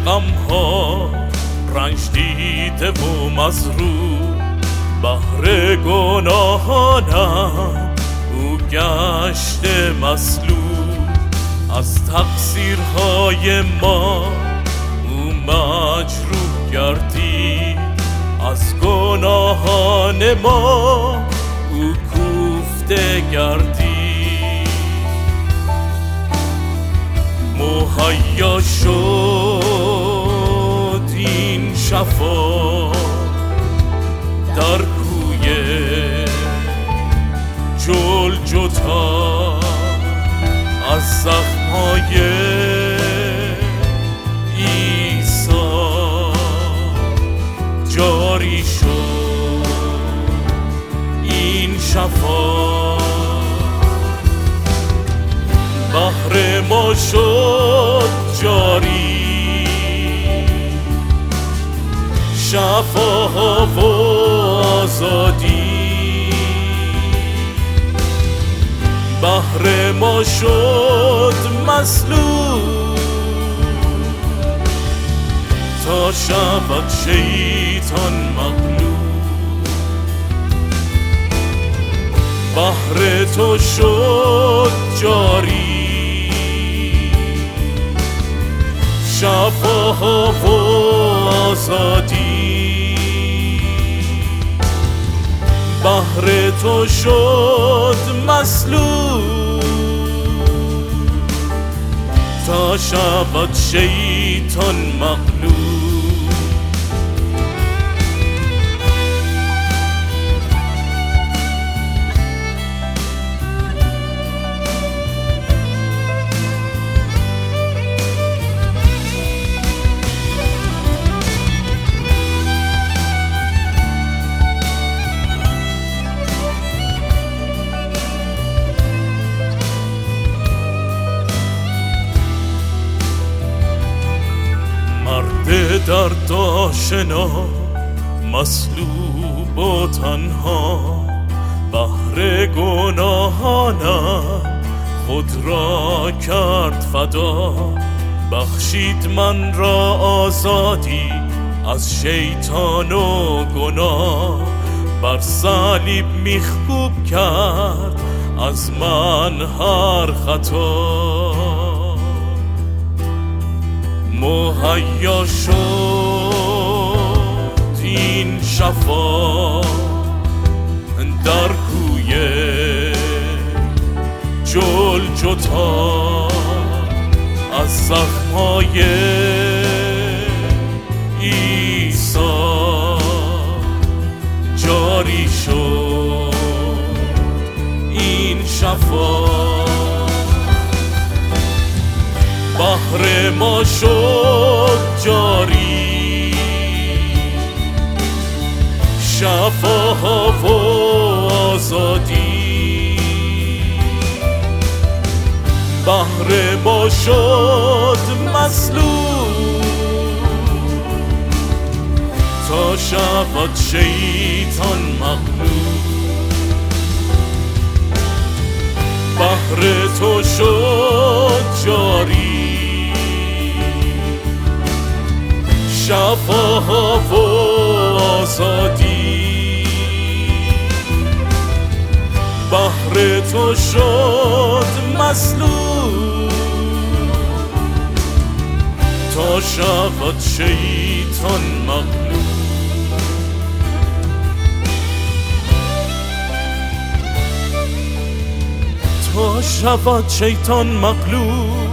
غمها رنج دیده و مظلوم، بهر گناهانم او گشته مظلوم. از تقصیرهای ما او مجروح گردید، از گناهان ما او کوفته گردید. مهیا شد این شفا در کوی جلجتا، از زخمهای عیسی جاری شد این شفا. بهر ما شد جاری شفا و آزادی، بهر ما شد مظلوم تا شود شیطان مغلوب. بهر تو شد جاری شفا و آزادی، بهر تو شد مظلوم تا شود شیطان مغلوب. مرد درد آشنا مصلوب و تنها، بهر گناهانم خود را کرد فدا. بخشید من را آزادی از شیطان و گناه، بر صلیب میخکوب کرد از من هر خطا. مهیا شد این شفا در کوی جلجتا، از زخمهای عیسی جاری شد این شفا. بهر ما شد جاری شفا و آزادی، بهر ما شد مظلوم تا شود شیطان مغلوب. بهر تو شد جاری شفا و آزادی، بهر تو شد مظلوم تا شود شیطان مغلوب. تا شود شیطان مغلوب.